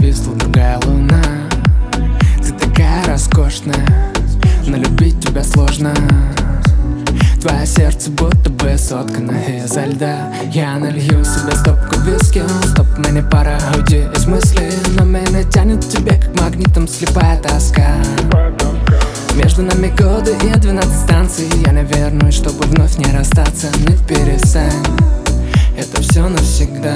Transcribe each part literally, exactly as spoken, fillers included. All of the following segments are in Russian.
зависла другая луна. Ты такая роскошная, но любить тебя сложно. Твое сердце будто бы соткано изо льда. Я налью себе стопку виски, стоп, мне не пора, уйди из мысли. Но меня тянет к тебе, как магнитом слепая тоска. Между нами годы и двенадцать станций. Я не вернусь, чтобы вновь не расстаться. Не перестань, это все навсегда.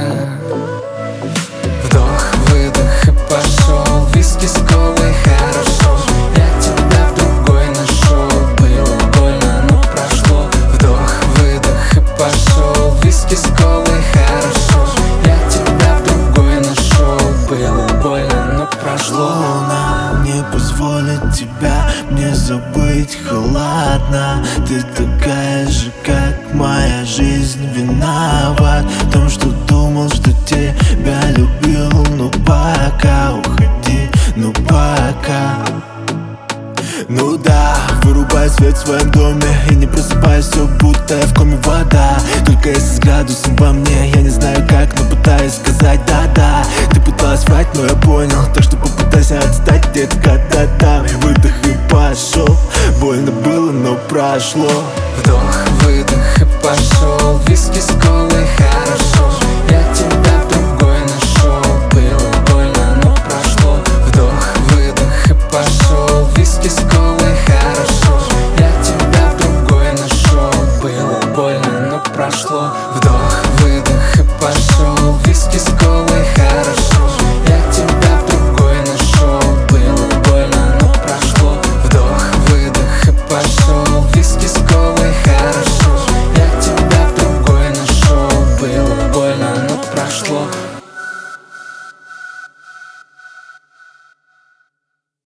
Вдох, выдох и пошел. Виски с колой, хорошо. Я тебя в другой нашел. Было больно, но прошло. Вдох, выдох и пошел. Виски с колой, хорошо. Я тебя в другой нашел. Было больно, но прошло. Луна не позволит тебя мне забыть холодно. Ты такая же, как моя жизнь. Виноват в том, что думал, что тебя любил. Ну пока, уходи, ну пока. Ну да, вырубай свет в своем доме и не просыпаюсь, все будто я в коме вода. Только если с градусом во мне, я не знаю как, но пытаюсь сказать да-да. Ты пыталась врать, но я понял, так что попытайся отстать, детка, да-да. Выдох и пошел, больно было, но прошло.